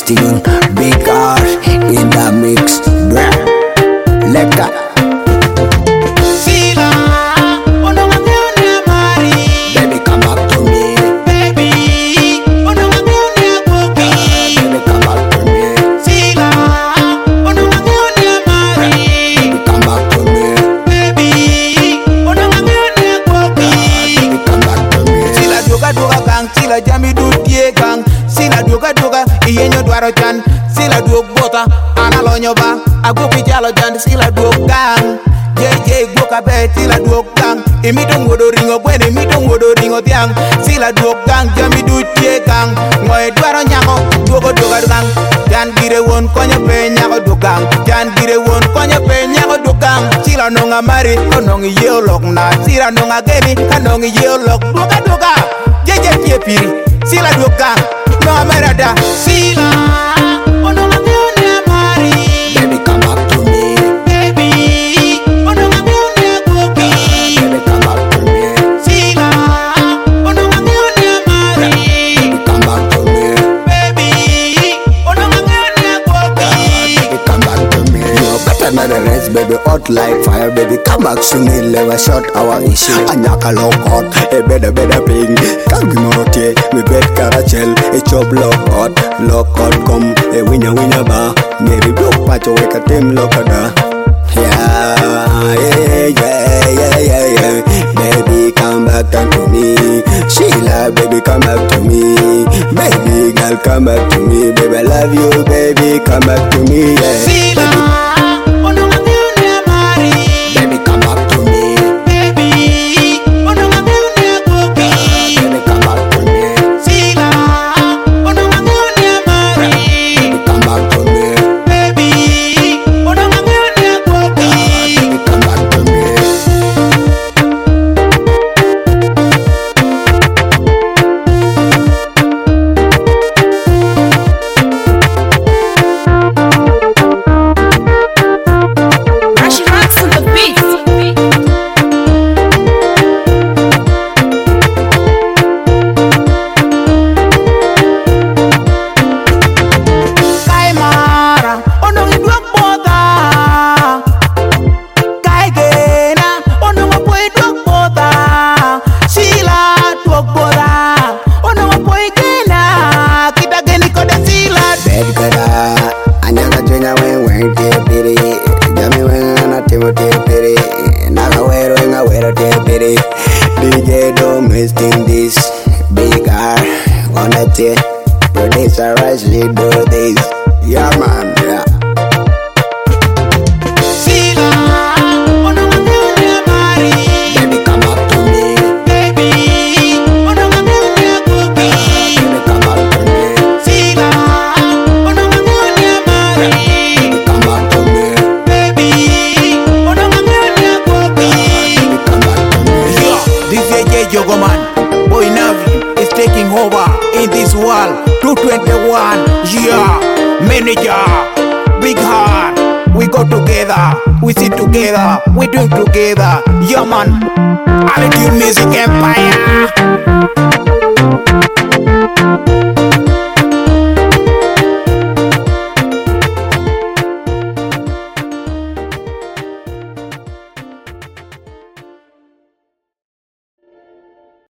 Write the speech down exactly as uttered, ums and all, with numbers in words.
thing. Big R in the mix. Bruh. Leka. Sila, ono wangeone mari. Baby, come back to me. Baby, ono wangeone boki. Baby, come back to me. Sila, ono wangeone mari. Baby, come back to me. Baby, ono wangeone boki. Baby, come back to me. Sila doga doga gang, sila jami du tie gang. Sila doga doga, iyenyo dwaro chan. Sila dog bota, analonyo ba. Agopi jalo jan, sila dog gang. J J Goka be, sila dog gang. Imi dong wodo ringo gwen, imi dong wodo ringo tiang. Sila dog gang, jami du tie gang. Ngoe dwaro nyako, dogo doga gang. Jan dire won konye pe nyako dog gang. Jan dire won konye pe nyako dog gang. Sila nonga mari, konongi yeo lok na. Sila nonga geni, kanongi yeo lok. Doga doga, J J pie piri. Sila dog gang, nonga merada. Sila, ono wangeone mari. Baby, come back to me. Baby, ono wangeone boki. Baby, come back to me. Sila, ono wangeone mari. Baby, come back to me. Baby, ono wangeone boki. Baby, come back to me. You're better than the rest, baby. Hot like fire, baby. Come back to me. Never short our issue. Anyaka lock hot, a better, better ping. Come give me rotate, we bet carachel. A chop lock hot, lock hot come. A winner, winner bar. Maybe block patch awake a team lock ada. Yeah, yeah, yeah, yeah, yeah, yeah. Baby, come back to me. Sheila, baby, come back to me. Baby, girl, come back to me. Baby, I love you, baby, come back to me. Yeah. Sila, ono wangeone mari. Baby, come back to me. Baby, ono wangeone boki. Baby, come back to me. Sila, ono wangeone mari. Baby, come back to me. Baby, ono wangeone boki. Baby, come back to me. Rush rocks on the beat. Kai mara, ono idwak bota. Kai gena, ono wapoy dwak bota. Sila dwak bota, ono wapoy gena. Kita geni kode sila. Bed kada, anyaka jwenya wen wen te piri. Jami wen ana timo te piri. Naga wero inga wero te piri. D J don't waste in this. Big R on the tape. Producer Ashley do this. Yeah man, yeah. Sila, ono wangeone mari. Baby, come back to me. Baby, ono wangeone boki. Baby, come back to me. Sila, ono wangeone mari. Baby, come back to me. Baby, ono wangeone boki. Baby, come back to me. Yeah, this is J J Jogoman. Boy Navi is taking over in this world. two twenty-one, yeah. Manager, Big Heart. We go together, we sit together, we do together. Yeah man, Attitude Music Empire.